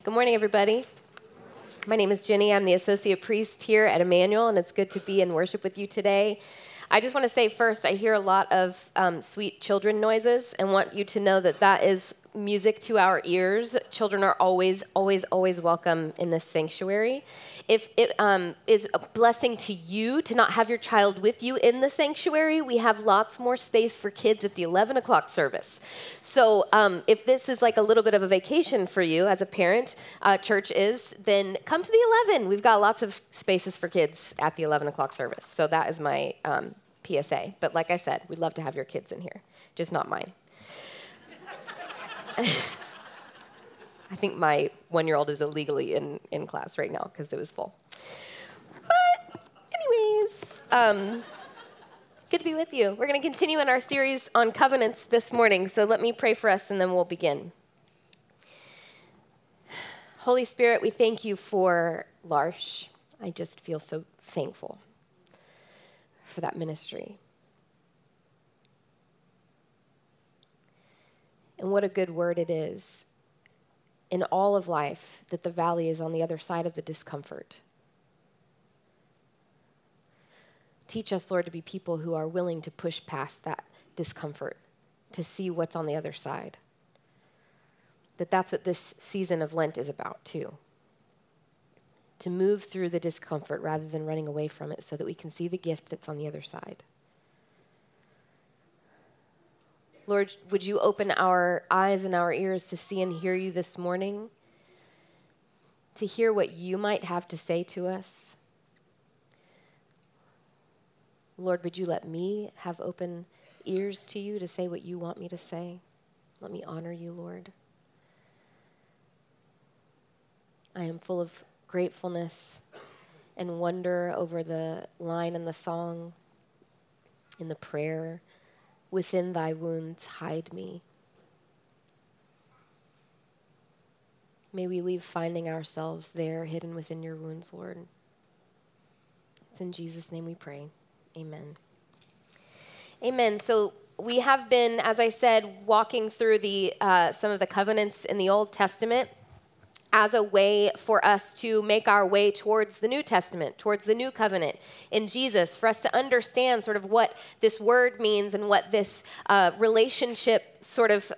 Good morning, everybody. My name is Jenny. I'm the associate priest here at Emmanuel, and it's good to be in worship with you today. I just want to say first, I hear a lot of sweet children noises and want you to know that that is music to our ears. Children are always, always, always welcome in this sanctuary. If it is a blessing to you to not have your child with you in the sanctuary, we have lots more space for kids at the 11 o'clock service. So if this is like a little bit of a vacation for you as a parent, church is, then come to the 11. We've got lots of spaces for kids at the 11 o'clock service. So that is my PSA. But like I said, we'd love to have your kids in here, just not mine. I think my 1-year-old is illegally in class right now because it was full. But anyways, good to be with you. We're going to continue in our series on covenants this morning, so let me pray for us and then we'll begin. Holy Spirit, we thank you for L'Arche. I just feel so thankful for that ministry. And what a good word it is in all of life that the valley is on the other side of the discomfort. Teach us, Lord, to be people who are willing to push past that discomfort, to see what's on the other side. That's what this season of Lent is about, too. To move through the discomfort rather than running away from it so that we can see the gift that's on the other side. Lord, would you open our eyes and our ears to see and hear you this morning, to hear what you might have to say to us? Lord, would you let me have open ears to you to say what you want me to say? Let me honor you, Lord. I am full of gratefulness and wonder over the line in the song, in the prayer, within thy wounds hide me. May we leave finding ourselves there, hidden within your wounds, Lord. It's in Jesus' name we pray. Amen. Amen. So we have been, as I said, walking through some of the covenants in the Old Testament as a way for us to make our way towards the New Testament, towards the New Covenant in Jesus, for us to understand sort of what this word means and what this relationship sort of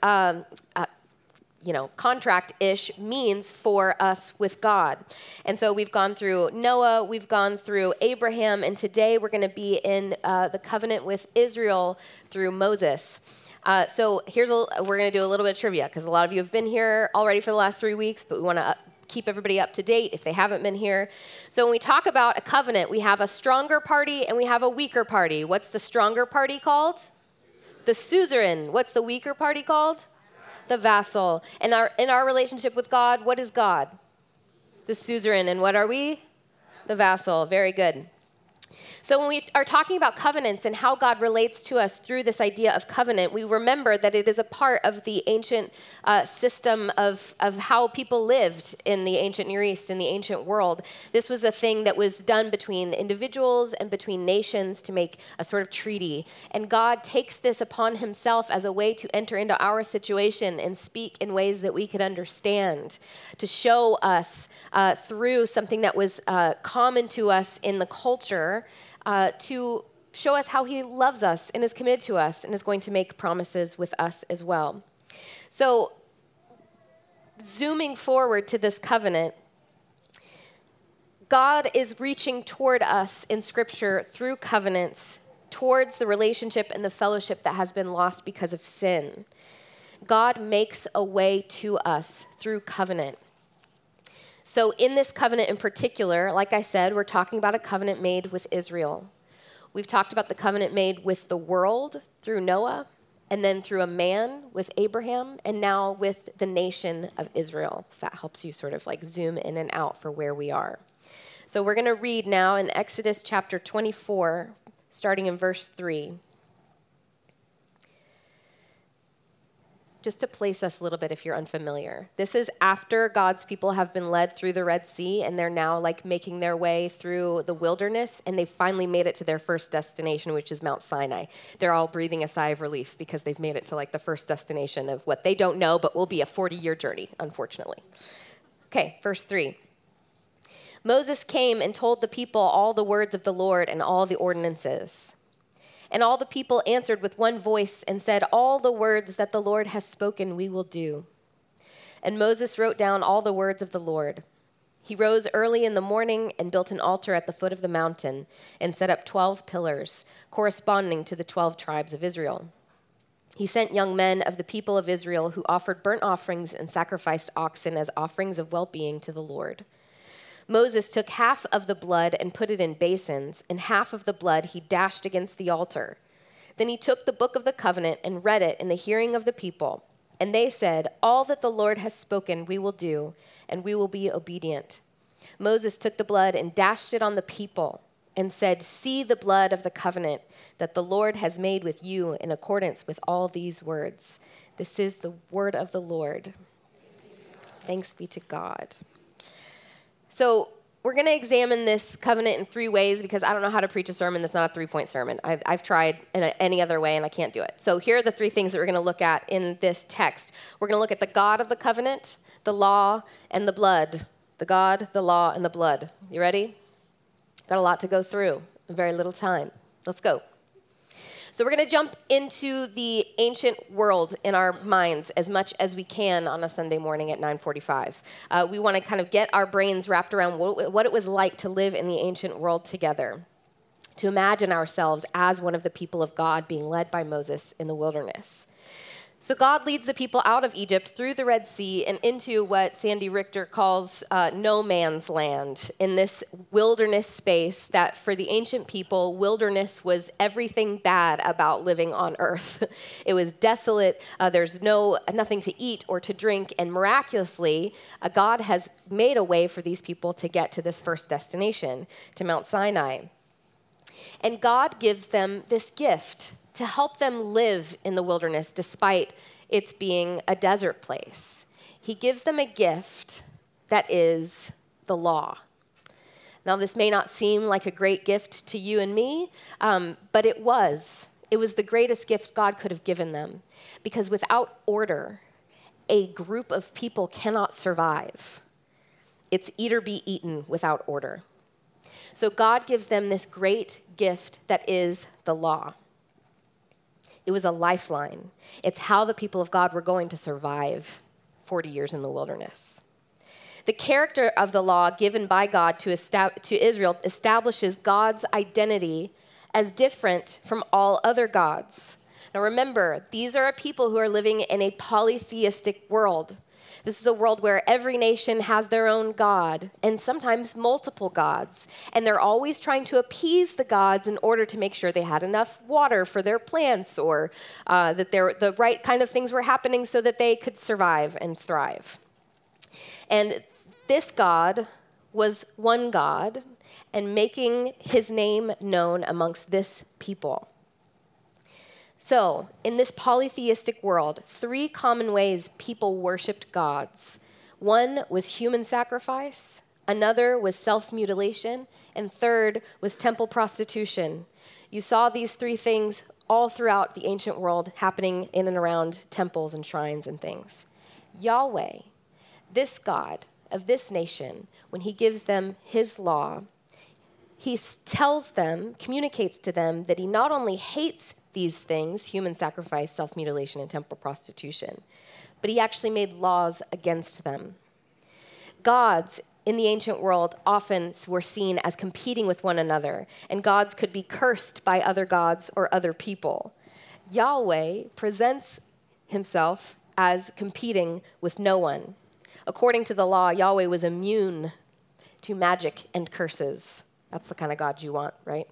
contract-ish means for us with God. And so we've gone through Noah, we've gone through Abraham, and today we're going to be in the covenant with Israel through Moses. So we're going to do a little bit of trivia because a lot of you have been here already for the last 3 weeks, but we want to keep everybody up to date if they haven't been here. So when we talk about a covenant, we have a stronger party and we have a weaker party. What's the stronger party called? The suzerain. What's the weaker party called? The vassal. And in our relationship with God, what is God? The suzerain. And what are we? The vassal. Very good. So when we are talking about covenants and how God relates to us through this idea of covenant, we remember that it is a part of the ancient system of how people lived in the ancient Near East, in the ancient world. This was a thing that was done between individuals and between nations to make a sort of treaty. And God takes this upon himself as a way to enter into our situation and speak in ways that we could understand, to show us through something that was common to us in the culture, to show us how he loves us and is committed to us and is going to make promises with us as well. So, zooming forward to this covenant, God is reaching toward us in Scripture through covenants towards the relationship and the fellowship that has been lost because of sin. God makes a way to us through covenant. So in this covenant in particular, like I said, we're talking about a covenant made with Israel. We've talked about the covenant made with the world through Noah, and then through a man with Abraham, and now with the nation of Israel. If that helps you sort of like zoom in and out for where we are. So we're going to read now in Exodus chapter 24, starting in verse 3. Just to place us a little bit if you're unfamiliar. This is after God's people have been led through the Red Sea and they're now like making their way through the wilderness and they finally made it to their first destination, which is Mount Sinai. They're all breathing a sigh of relief because they've made it to like the first destination of what they don't know, but will be a 40-year journey, unfortunately. Okay, verse 3. Moses came and told the people all the words of the Lord and all the ordinances. And all the people answered with one voice and said, "All the words that the Lord has spoken we will do." And Moses wrote down all the words of the Lord. He rose early in the morning and built an altar at the foot of the mountain and set up 12 pillars, corresponding to the 12 tribes of Israel. He sent young men of the people of Israel who offered burnt offerings and sacrificed oxen as offerings of well-being to the Lord. Moses took half of the blood and put it in basins, and half of the blood he dashed against the altar. Then he took the book of the covenant and read it in the hearing of the people. And they said, "All that the Lord has spoken we will do, and we will be obedient." Moses took the blood and dashed it on the people and said, "See the blood of the covenant that the Lord has made with you in accordance with all these words." This is the word of the Lord. Thanks be to God. So we're going to examine this covenant in 3 ways because I don't know how to preach a sermon that's not a 3-point sermon. I've tried in any other way, and I can't do it. So here are the 3 things that we're going to look at in this text. We're going to look at the God of the covenant, the law, and the blood. The God, the law, and the blood. You ready? Got a lot to go through in very little time. Let's go. So we're going to jump into the ancient world in our minds as much as we can on a Sunday morning at 9:45. We want to kind of get our brains wrapped around what it was like to live in the ancient world together, to imagine ourselves as one of the people of God being led by Moses in the wilderness. So God leads the people out of Egypt through the Red Sea and into what Sandy Richter calls no man's land, in this wilderness space that for the ancient people, wilderness was everything bad about living on earth. It was desolate. There's nothing to eat or to drink. And miraculously, God has made a way for these people to get to this first destination, to Mount Sinai. And God gives them this gift to help them live in the wilderness despite its being a desert place. He gives them a gift that is the law. Now, this may not seem like a great gift to you and me, but it was. It was the greatest gift God could have given them, because without order, a group of people cannot survive. It's eat or be eaten without order. So God gives them this great gift that is the law. It was a lifeline. It's how the people of God were going to survive 40 years in the wilderness. The character of the law given by God to Israel establishes God's identity as different from all other gods. Now remember, these are a people who are living in a polytheistic world. This is a world where every nation has their own god, and sometimes multiple gods. And they're always trying to appease the gods in order to make sure they had enough water for their plants, or that the right kind of things were happening so that they could survive and thrive. And this God was one God and making his name known amongst this people. So, in this polytheistic world, 3 common ways people worshiped gods. One was human sacrifice, another was self-mutilation, and third was temple prostitution. You saw these 3 things all throughout the ancient world happening in and around temples and shrines and things. Yahweh, this God of this nation, when he gives them his law, he tells them, communicates to them that he not only hates these things, human sacrifice, self-mutilation, and temple prostitution, but he actually made laws against them. Gods in the ancient world often were seen as competing with one another, and gods could be cursed by other gods or other people. Yahweh presents himself as competing with no one. According to the law, Yahweh was immune to magic and curses. That's the kind of God you want, right?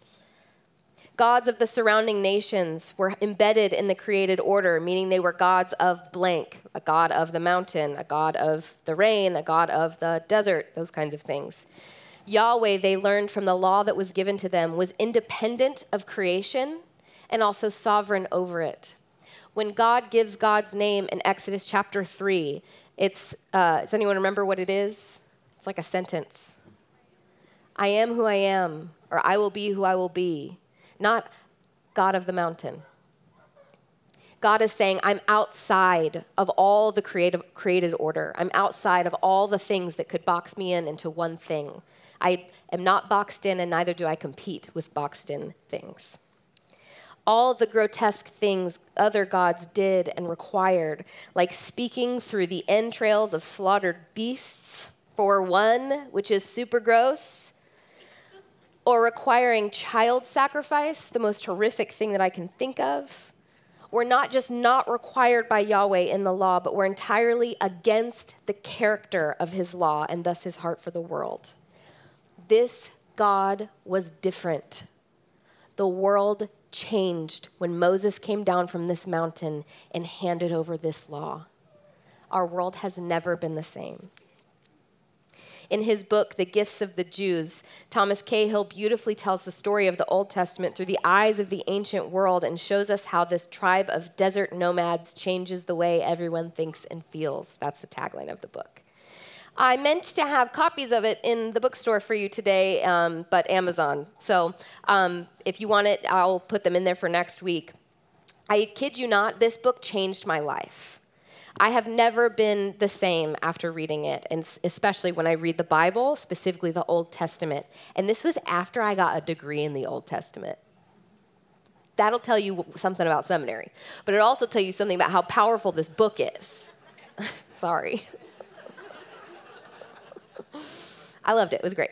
Gods of the surrounding nations were embedded in the created order, meaning they were gods of blank, a god of the mountain, a god of the rain, a god of the desert, those kinds of things. Yahweh, they learned from the law that was given to them, was independent of creation and also sovereign over it. When God gives God's name in Exodus chapter 3, does anyone remember what it is? It's like a sentence. I am who I am, or I will be who I will be. Not God of the mountain. God is saying, I'm outside of all the created order. I'm outside of all the things that could box me in into one thing. I am not boxed in, and neither do I compete with boxed in things. All the grotesque things other gods did and required, like speaking through the entrails of slaughtered beasts, for one, which is super gross, or requiring child sacrifice, the most horrific thing that I can think of, were not just not required by Yahweh in the law, but were entirely against the character of his law and thus his heart for the world. This God was different. The world changed when Moses came down from this mountain and handed over this law. Our world has never been the same. In his book, The Gifts of the Jews, Thomas Cahill beautifully tells the story of the Old Testament through the eyes of the ancient world and shows us how this tribe of desert nomads changes the way everyone thinks and feels. That's the tagline of the book. I meant to have copies of it in the bookstore for you today, but Amazon. So if you want it, I'll put them in there for next week. I kid you not, this book changed my life. I have never been the same after reading it, and especially when I read the Bible, specifically the Old Testament. And this was after I got a degree in the Old Testament. That'll tell you something about seminary, but it'll also tell you something about how powerful this book is. Sorry. I loved it. It was great.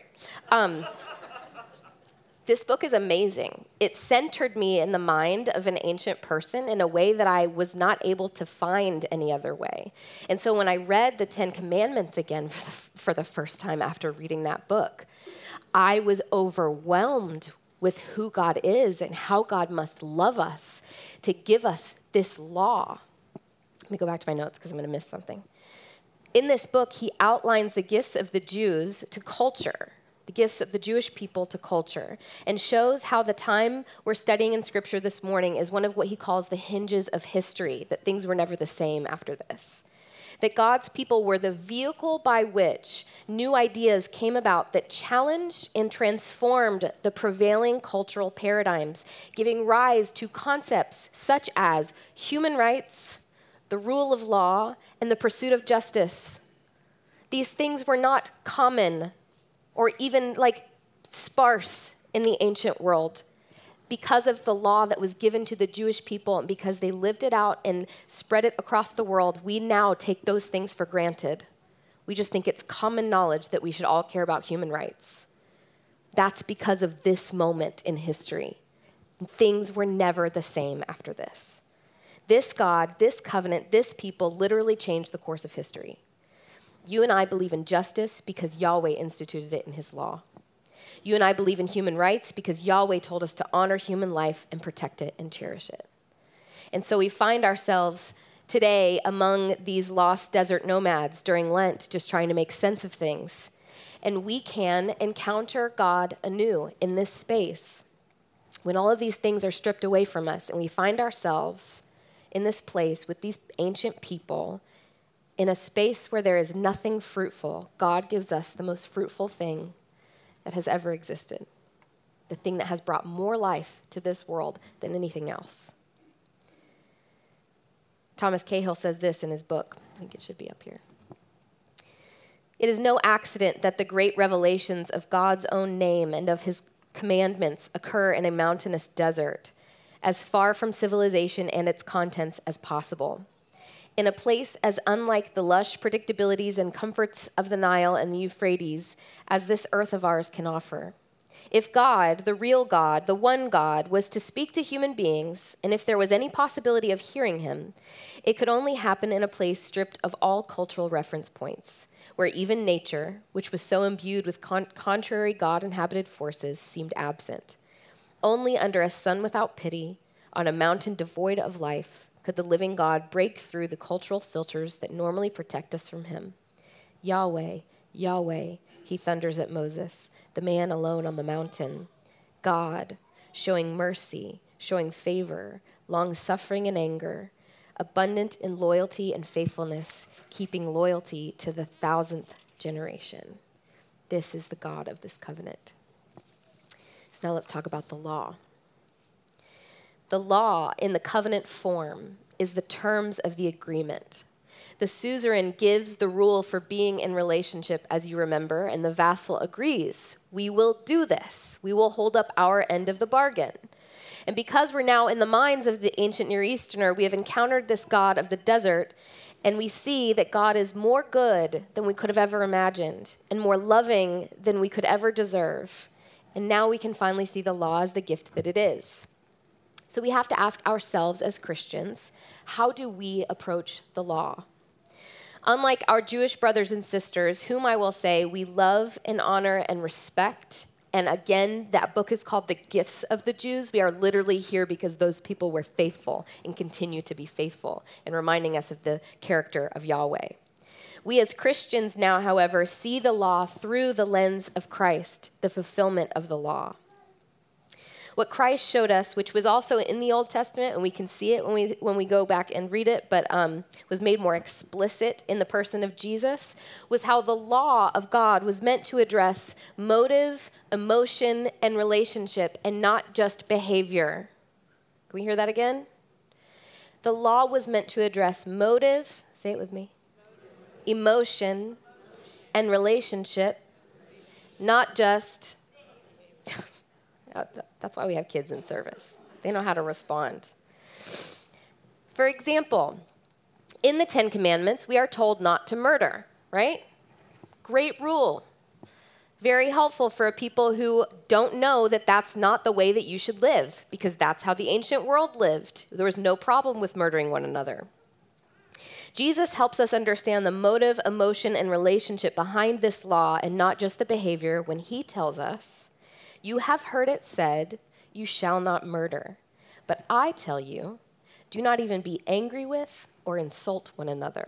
This book is amazing. It centered me in the mind of an ancient person in a way that I was not able to find any other way. And so when I read the Ten Commandments again for the first time after reading that book, I was overwhelmed with who God is and how God must love us to give us this law. Let me go back to my notes because I'm going to miss something. In this book, he outlines the gifts of the Jews to culture, the gifts of the Jewish people to culture, and shows how the time we're studying in Scripture this morning is one of what he calls the hinges of history, that things were never the same after this. That God's people were the vehicle by which new ideas came about that challenged and transformed the prevailing cultural paradigms, giving rise to concepts such as human rights, the rule of law, and the pursuit of justice. These things were not common or even sparse in the ancient world. Because of the law that was given to the Jewish people and because they lived it out and spread it across the world, we now take those things for granted. We just think it's common knowledge that we should all care about human rights. That's because of this moment in history. Things were never the same after this. This God, this covenant, this people literally changed the course of history. You and I believe in justice because Yahweh instituted it in his law. You and I believe in human rights because Yahweh told us to honor human life and protect it and cherish it. And so we find ourselves today among these lost desert nomads during Lent, just trying to make sense of things. And we can encounter God anew in this space when all of these things are stripped away from us and we find ourselves in this place with these ancient people in a space where there is nothing fruitful. God gives us the most fruitful thing that has ever existed, the thing that has brought more life to this world than anything else. Thomas Cahill says this in his book. I think it should be up here. It is no accident that the great revelations of God's own name and of his commandments occur in a mountainous desert, as far from civilization and its contents as possible. In a place as unlike the lush predictabilities and comforts of the Nile and the Euphrates as this earth of ours can offer. If God, the real God, the one God, was to speak to human beings, and if there was any possibility of hearing him, it could only happen in a place stripped of all cultural reference points, where even nature, which was so imbued with contrary God-inhabited forces, seemed absent. Only under a sun without pity, on a mountain devoid of life, could the living God break through the cultural filters that normally protect us from him. Yahweh, Yahweh, he thunders at Moses, the man alone on the mountain. God, showing mercy, showing favor, long-suffering in anger, abundant in loyalty and faithfulness, keeping loyalty to the 1,000th generation. This is the God of this covenant. So now let's talk about the law. The law in the covenant form is the terms of the agreement. The suzerain gives the rule for being in relationship, as you remember, and the vassal agrees. We will do this. We will hold up our end of the bargain. And because we're now in the minds of the ancient Near Easterner, we have encountered this God of the desert, and we see that God is more good than we could have ever imagined, and more loving than we could ever deserve. And now we can finally see the law as the gift that it is. So we have to ask ourselves as Christians, how do we approach the law? Unlike our Jewish brothers and sisters, whom I will say we love and honor and respect, and again, that book is called The Gifts of the Jews. We are literally here because those people were faithful and continue to be faithful, and reminding us of the character of Yahweh. We as Christians now, however, see the law through the lens of Christ, the fulfillment of the law. What Christ showed us, which was also in the Old Testament, and we can see it when we go back and read it, but was made more explicit in the person of Jesus, was how the law of God was meant to address motive, emotion, and relationship, and not just behavior. Can we hear that again? The law was meant to address motive, say it with me, emotion, and relationship, not just... That's why we have kids in service. They know how to respond. For example, in the Ten Commandments, we are told not to murder, right? Great rule. Very helpful for people who don't know that that's not the way that you should live, because that's how the ancient world lived. There was no problem with murdering one another. Jesus helps us understand the motive, emotion, and relationship behind this law and not just the behavior when he tells us, "You have heard it said, you shall not murder. But I tell you, do not even be angry with or insult one another."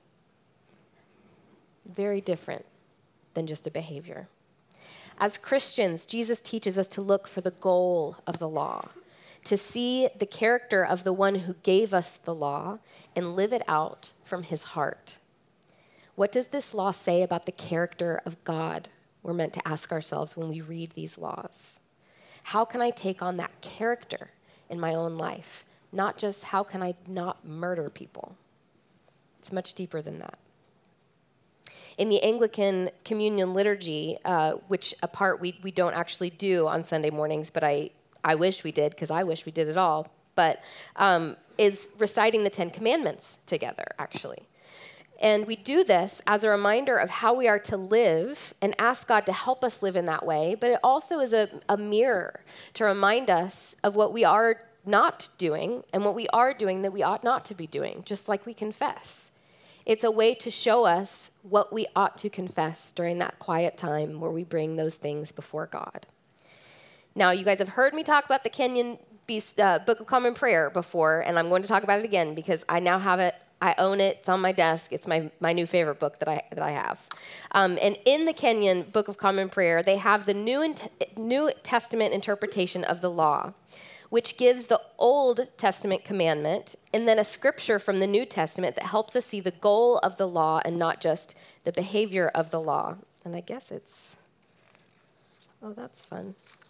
Very different than just a behavior. As Christians, Jesus teaches us to look for the goal of the law, to see the character of the one who gave us the law and live it out from his heart. What does this law say about the character of God? We're meant to ask ourselves when we read these laws. How can I take on that character in my own life? Not just how can I not murder people? It's much deeper than that. In the Anglican communion liturgy, which a part we don't actually do on Sunday mornings, but I wish we did, because I wish we did it all, but is reciting the Ten Commandments together, actually. And we do this as a reminder of how we are to live and ask God to help us live in that way, but it also is a mirror to remind us of what we are not doing and what we are doing that we ought not to be doing, just like we confess. It's a way to show us what we ought to confess during that quiet time where we bring those things before God. Now, you guys have heard me talk about the Kenyon Book of Common Prayer before, and I'm going to talk about it again because I now have it. I own it. It's on my desk. It's my new favorite book that I have. And in the Kenyon Book of Common Prayer, they have the New Testament interpretation of the law, which gives the Old Testament commandment and then a scripture from the New Testament that helps us see the goal of the law and not just the behavior of the law. And I guess oh, that's fun.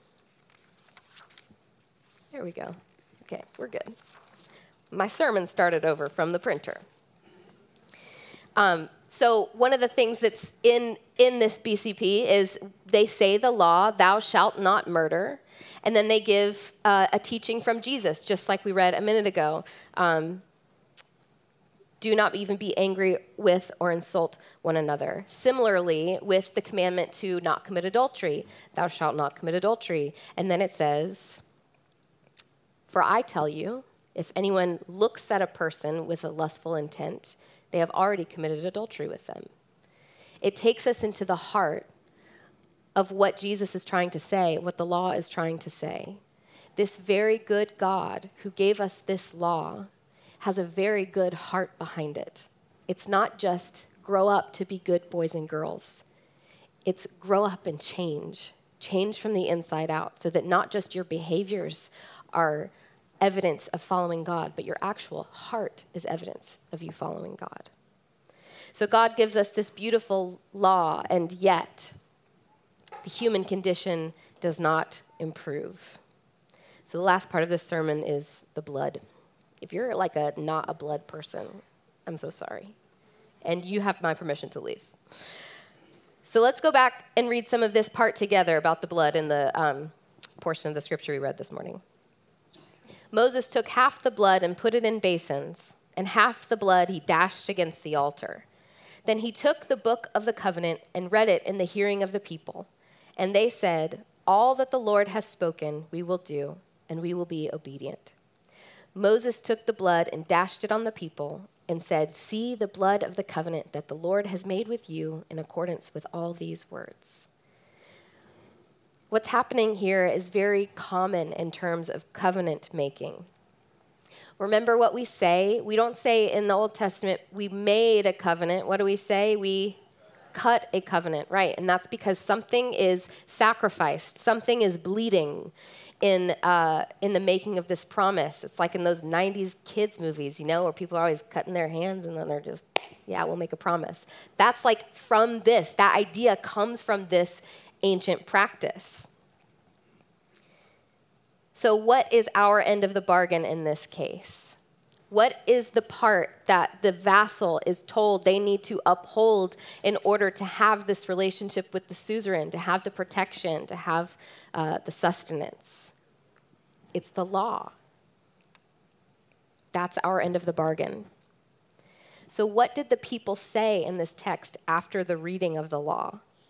There we go. Okay, we're good. My sermon started over from the printer. So one of the things that's in this BCP is they say the law, thou shalt not murder, and then they give a teaching from Jesus, just like we read a minute ago. Do not even be angry with or insult one another. Similarly, with the commandment to not commit adultery, thou shalt not commit adultery. And then it says, for I tell you, if anyone looks at a person with a lustful intent, they have already committed adultery with them. It takes us into the heart of what Jesus is trying to say, what the law is trying to say. This very good God who gave us this law has a very good heart behind it. It's not just grow up to be good boys and girls. It's grow up and change from the inside out, so that not just your behaviors are evidence of following God, but your actual heart is evidence of you following God. So God gives us this beautiful law, and yet the human condition does not improve. So the last part of this sermon is the blood. If you're like not a blood person, I'm so sorry. And you have my permission to leave. So let's go back and read some of this part together about the blood in the portion of the scripture we read this morning. Moses took half the blood and put it in basins, and half the blood he dashed against the altar. Then he took the book of the covenant and read it in the hearing of the people. And they said, "All that the Lord has spoken, we will do, and we will be obedient." Moses took the blood and dashed it on the people and said, "See the blood of the covenant that the Lord has made with you in accordance with all these words." What's happening here is very common in terms of covenant making. Remember what we say? We don't say in the Old Testament, we made a covenant. What do we say? We cut a covenant, right? And that's because something is sacrificed. Something is bleeding in the making of this promise. It's like in those 90s kids movies, where people are always cutting their hands and then they're just, yeah, we'll make a promise. That's like from this. That idea comes from this ancient practice. So what is our end of the bargain in this case? What is the part that the vassal is told they need to uphold in order to have this relationship with the suzerain, to have the protection, to have the sustenance? It's the law. That's our end of the bargain. So what did the people say in this text after the reading of the law?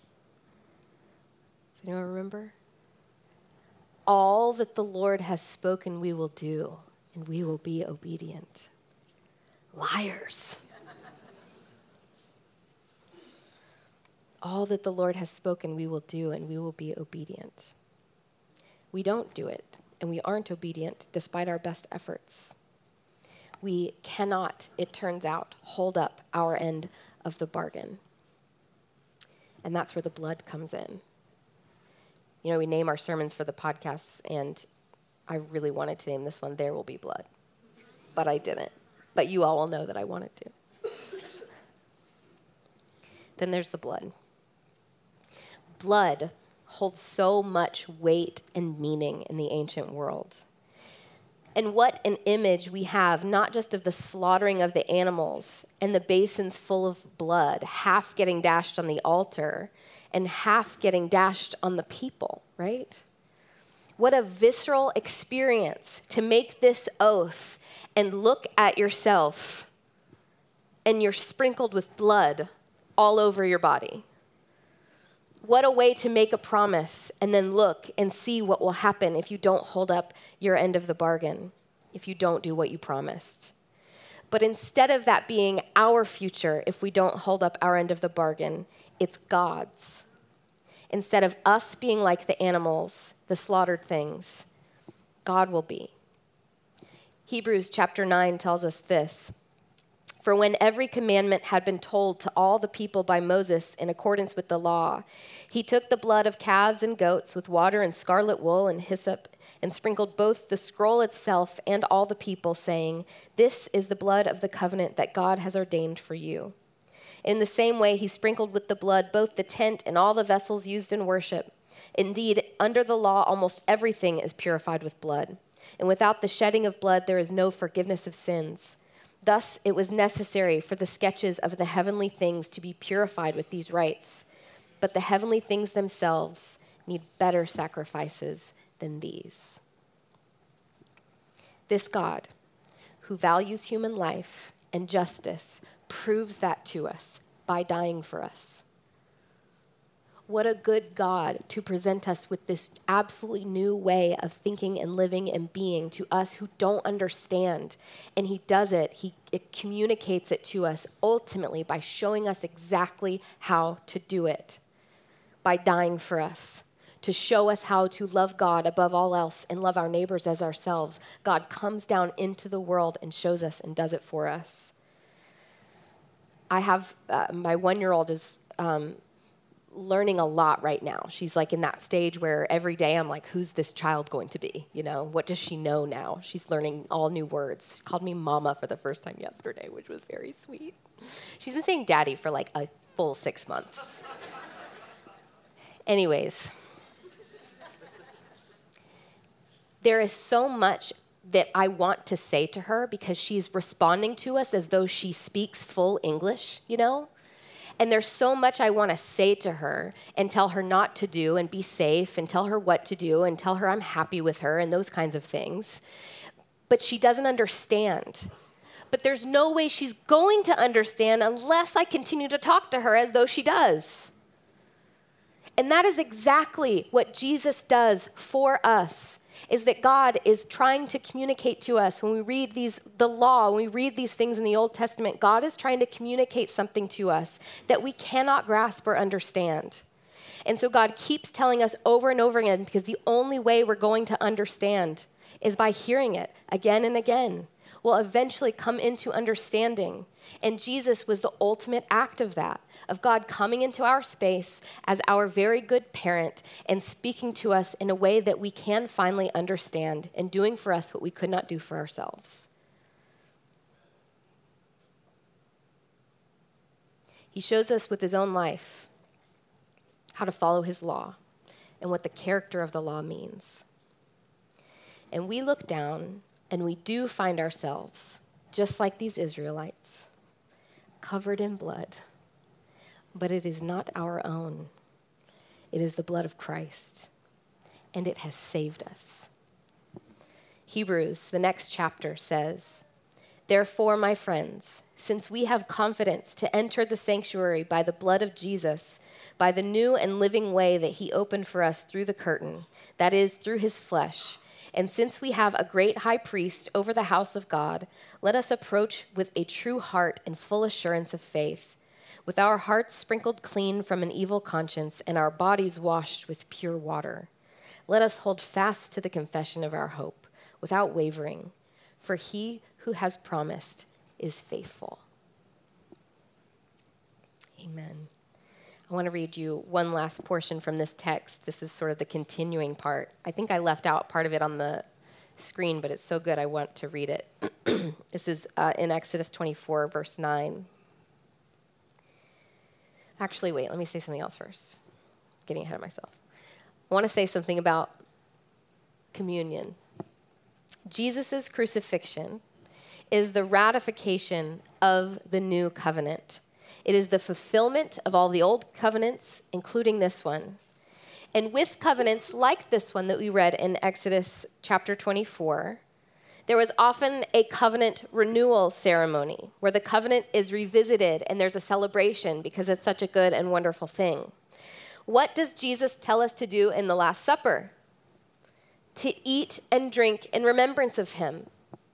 Does anyone remember? All that the Lord has spoken we will do, and we will be obedient. Liars. All that the Lord has spoken we will do, and we will be obedient. We don't do it, and we aren't obedient despite our best efforts. We cannot, it turns out, hold up our end of the bargain. And that's where the blood comes in. We name our sermons for the podcasts, and I really wanted to name this one, There Will Be Blood. But I didn't. But you all will know that I wanted to. Then there's the blood. Blood holds so much weight and meaning in the ancient world. And what an image we have, not just of the slaughtering of the animals and the basins full of blood, half getting dashed on the altar and half getting dashed on the people, right? What a visceral experience to make this oath and look at yourself and you're sprinkled with blood all over your body. What a way to make a promise and then look and see what will happen if you don't hold up your end of the bargain, if you don't do what you promised. But instead of that being our future, if we don't hold up our end of the bargain, it's God's. Instead of us being like the animals, the slaughtered things, God will be. Hebrews chapter 9 tells us this. For when every commandment had been told to all the people by Moses in accordance with the law, he took the blood of calves and goats with water and scarlet wool and hyssop and sprinkled both the scroll itself and all the people, saying, "This is the blood of the covenant that God has ordained for you." In the same way, he sprinkled with the blood both the tent and all the vessels used in worship. Indeed, under the law, almost everything is purified with blood. And without the shedding of blood, there is no forgiveness of sins. Thus, it was necessary for the sketches of the heavenly things to be purified with these rites. But the heavenly things themselves need better sacrifices than these. This God, who values human life and justice, proves that to us by dying for us. What a good God to present us with this absolutely new way of thinking and living and being to us who don't understand. And he does it, it communicates it to us ultimately by showing us exactly how to do it, by dying for us, to show us how to love God above all else and love our neighbors as ourselves. God comes down into the world and shows us and does it for us. I have, my 1-year-old is learning a lot right now. She's like in that stage where every day I'm like, who's this child going to be? What does she know now? She's learning all new words. She called me mama for the first time yesterday, which was very sweet. She's been saying daddy for like a full 6 months. Anyways, there is so much that I want to say to her because she's responding to us as though she speaks full English, you know? And there's so much I want to say to her and tell her not to do and be safe and tell her what to do and tell her I'm happy with her and those kinds of things. But she doesn't understand. But there's no way she's going to understand unless I continue to talk to her as though she does. And that is exactly what Jesus does for us, is that God is trying to communicate to us. When we read the law, when we read these things in the Old Testament, God is trying to communicate something to us that we cannot grasp or understand. And so God keeps telling us over and over again, because the only way we're going to understand is by hearing it again and again. We'll eventually come into understanding. And Jesus was the ultimate act of that, of God coming into our space as our very good parent and speaking to us in a way that we can finally understand and doing for us what we could not do for ourselves. He shows us with his own life how to follow his law and what the character of the law means. And we look down and we do find ourselves, just like these Israelites, covered in blood. But it is not our own. It is the blood of Christ, and it has saved us. Hebrews, the next chapter, says, "Therefore, my friends, since we have confidence to enter the sanctuary by the blood of Jesus, by the new and living way that he opened for us through the curtain, that is, through his flesh, and since we have a great high priest over the house of God, let us approach with a true heart and full assurance of faith, with our hearts sprinkled clean from an evil conscience and our bodies washed with pure water. Let us hold fast to the confession of our hope without wavering, for he who has promised is faithful." Amen. I want to read you one last portion from this text. This is sort of the continuing part. I think I left out part of it on the screen, but it's so good I want to read it. This is in Exodus 24, verse 9. Actually, wait, let me say something else first. Getting ahead of myself. I want to say something about communion. Jesus' crucifixion is the ratification of the new covenant. It is the fulfillment of all the old covenants, including this one. And with covenants like this one that we read in Exodus chapter 24, there was often a covenant renewal ceremony where the covenant is revisited and there's a celebration because it's such a good and wonderful thing. What does Jesus tell us to do in the Last Supper? To eat and drink in remembrance of him.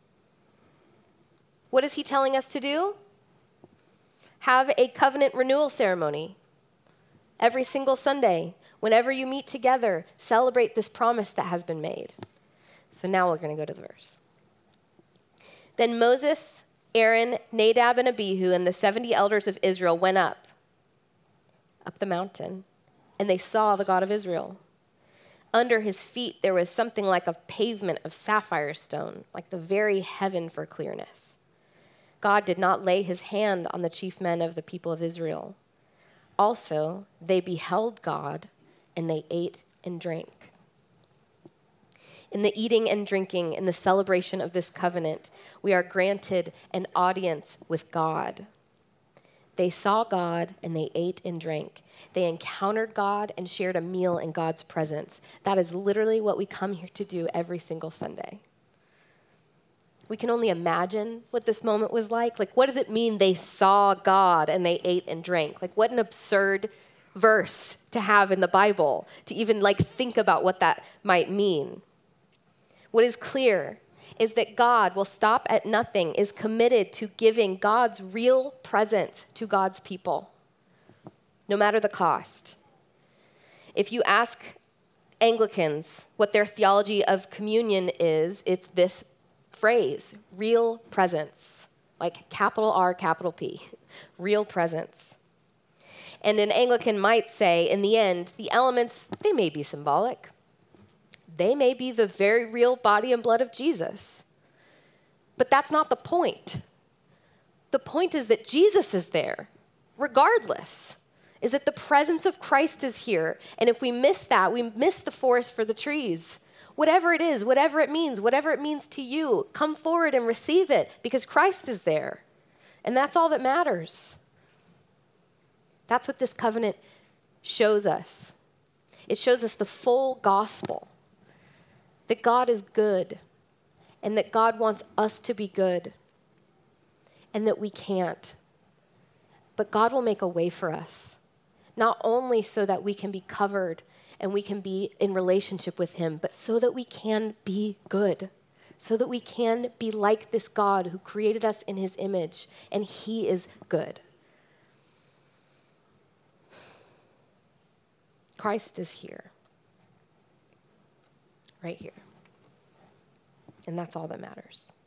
What is he telling us to do? Have a covenant renewal ceremony. Every single Sunday, whenever you meet together, celebrate this promise that has been made. So now we're going to go to the verse. Then Moses, Aaron, Nadab, and Abihu, and the 70 elders of Israel went up the mountain, and they saw the God of Israel. Under his feet there was something like a pavement of sapphire stone, like the very heaven for clearness. God did not lay his hand on the chief men of the people of Israel. Also, they beheld God, and they ate and drank. In the eating and drinking, in the celebration of this covenant, we are granted an audience with God. They saw God, and they ate and drank. They encountered God and shared a meal in God's presence. That is literally what we come here to do every single Sunday. We can only imagine what this moment was like. Like, what does it mean they saw God and they ate and drank? Like, what an absurd verse to have in the Bible, to even think about what that might mean. What is clear is that God will stop at nothing, is committed to giving God's real presence to God's people, no matter the cost. If you ask Anglicans what their theology of communion is, it's this phrase, real presence, like capital R, capital P, real presence. And an Anglican might say, in the end, the elements, they may be symbolic. They may be the very real body and blood of Jesus. But that's not the point. The point is that Jesus is there, regardless, is that the presence of Christ is here. And if we miss that, we miss the forest for the trees. Whatever it is, whatever it means to you, come forward and receive it because Christ is there. And that's all that matters. That's what this covenant shows us. It shows us the full gospel, that God is good and that God wants us to be good and that we can't. But God will make a way for us, not only so that we can be covered and we can be in relationship with him, but so that we can be good, so that we can be like this God who created us in his image, and he is good. Christ is here, right here. And that's all that matters.